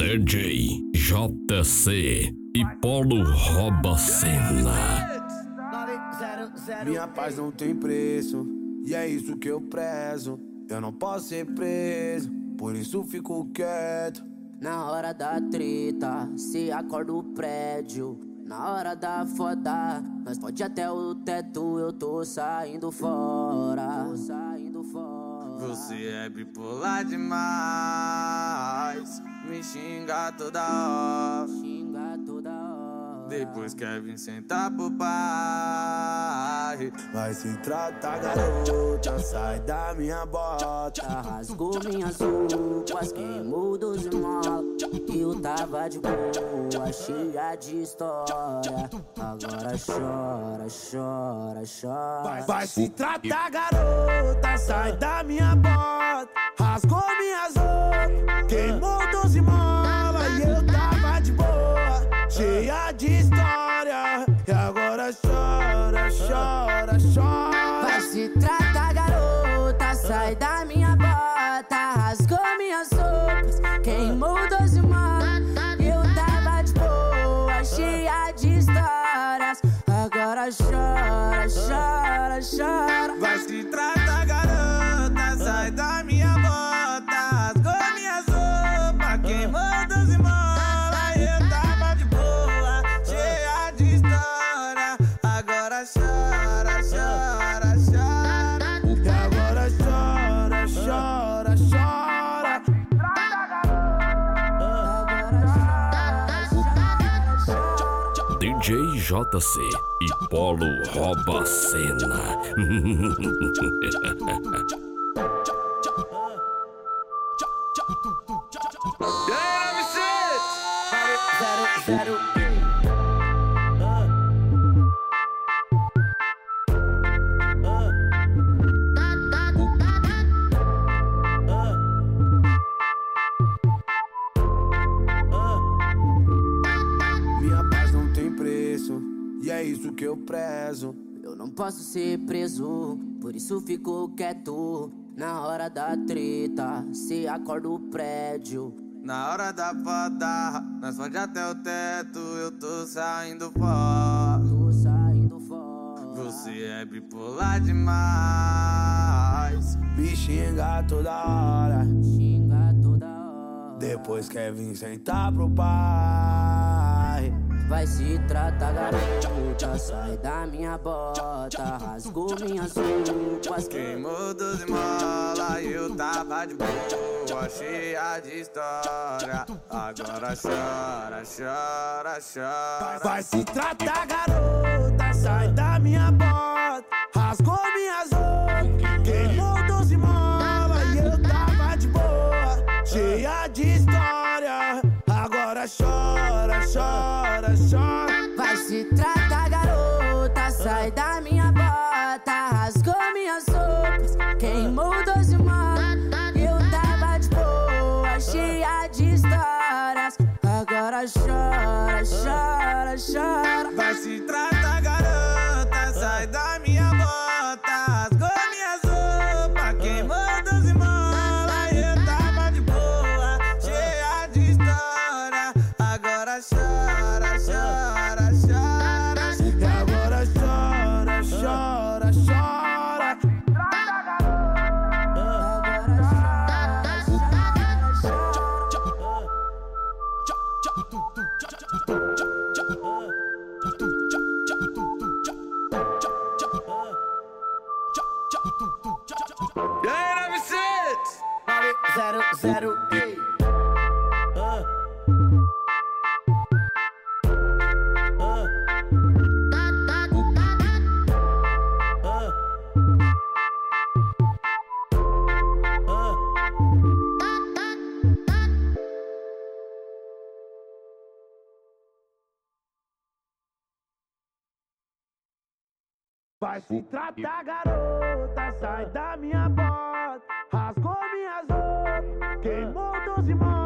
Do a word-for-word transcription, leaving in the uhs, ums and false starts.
D J J C e Polo rouba cena. Minha paz não tem preço, e é isso que eu prezo. Eu não posso ser preso, por isso fico quieto. Na hora da treta, se acorda o prédio. Na hora da foda, nós pode até o teto. Eu tô saindo fora, tô saindo fora. Você é bipolar demais, me xinga toda hora, xinga toda hora. Depois quer vir sentar pro pai. Vai se tratar, garota, sai da minha bota. Rasgou minhas roupas, queimou doze molas. Eu tava de boa, cheia de história. Agora chora, chora, chora. Vai, vai se tratar, garota, sai da minha bota. Rasgou minhas roupas, queimou doze molas. E eu tava de boa, cheia de história. E agora chora, chora, chora. Vai se tratar, garota, sai da minha bota. Rasgou minhas roupas, queimou doze molas. Eu tava de boa, cheia de histórias. Agora chora, chora, chora. Vai se tratar, garota, sai da minha bota. Rasgou minhas roupas, queimou doze molas. Eu tava de boa, cheia de história. Agora chora, chora, chora. E agora chora, chora, chora. D J J C e Polo rouba cena. Zero, zero. Minha paz não tem preço, e é isso que eu prezo. Eu não posso ser preso, por isso fico quieto. Na hora da treta, se acorda o prédio. Na hora da foda, nós pode até o teto. Eu tô saindo fora, Tô saindo fora. você é bipolar demais. Me xinga toda hora, Xinga toda hora. depois quer vir sentar pro pai. Vai se tratar, garota, sai da minha bota. Rasgou minhas roupas, Queimou doze molas e eu tava de boa, cheia de história. Agora chora, chora, chora. Vai se tratar, garota, sai da minha bota. Rasgou minhas roupas, queimou doze molas. E eu tava de boa, cheia de história. Agora chora, chora, chora. vai se tratar, garota, sai da minha bota. Rasgou minhas roupas, queimou doze molas. Eu tava de boa, cheia de histórias. Agora chora, chora, chora. Vai se tratar, garota, sai da minha bota. Rasgou minhas roupas, queimou doze molas. Eu tava de boa, cheia de história. Agora chora, chora, chora. E agora chora, chora, chora. E aí, nove seis? Zero, zero, ei. Vai se tratar, garota, sai da minha bota. Rasgou minhas roupas, queimou doze molas.